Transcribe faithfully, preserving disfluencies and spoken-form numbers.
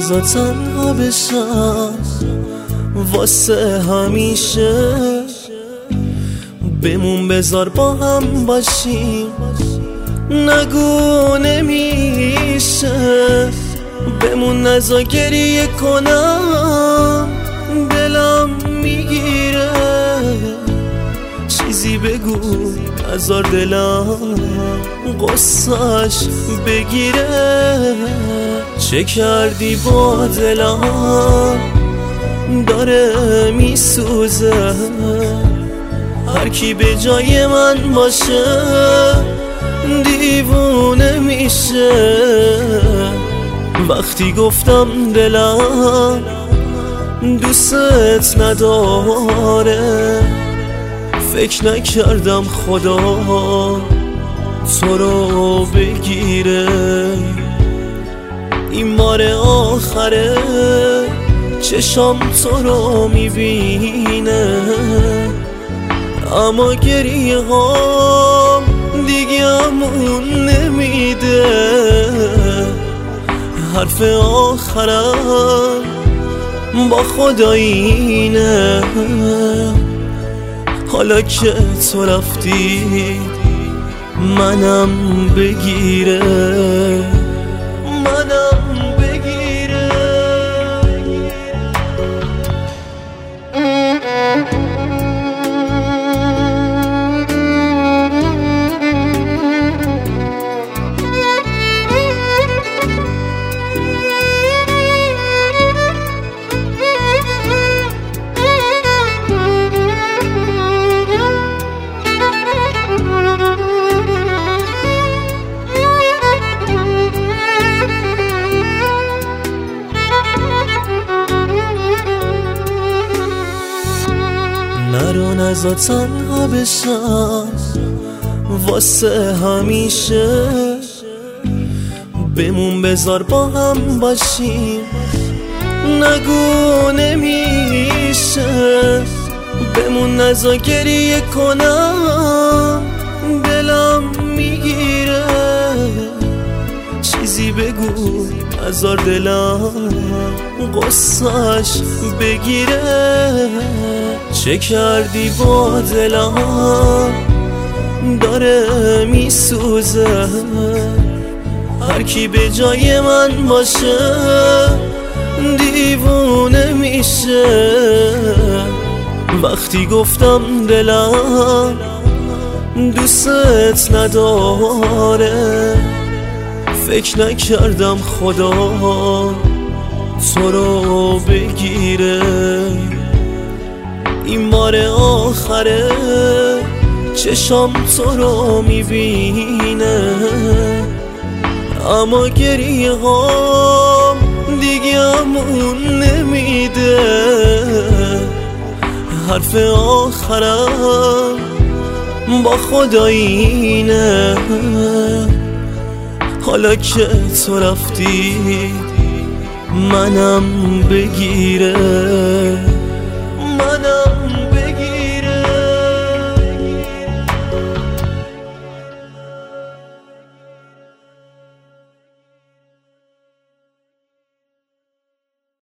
نذار تنها بشم واسه همیشه، بمون بذار با هم باشیم، نگو نمیشه، بمون نذار گریه کنم، دلم میگیره، چیزی بگو نذار دلم قصه‌اش بگیره. چه کردی با دلم داره میسوزه، هر کی به جای من باشه دیوونه میشه. وقتی گفتم دلم دوست نداره، فکر نکردم خدا تو رو بگیره. این بار آخره چشام تو رو میبینه، اما گریه ها دیگه همون نمیده. حرف آخرم با خدا اینه، حالا که تو رفتی منم بگیره، منم بگیره. نرو نذار تنها بشم واسه همیشه، بمون بذار با هم باشیم، نگو نمیشه، بمون نذار گریه کنم، دلم میگیره، چیزی بگو نذار دلم قصه‌اش بگیره. چه کردی با دلم داره میسوزه، هر کی به جای من باشه دیوونه میشه. وقتی گفتم دلم دوست نداره، فکر نکردم خدا تو رو بگیره. این بار آخره چشام تو رو میبینه، اما گریه ها دیگه همون نمیده. حرف آخرم با خدا اینه، حالا که تو رفتی منم بگیره.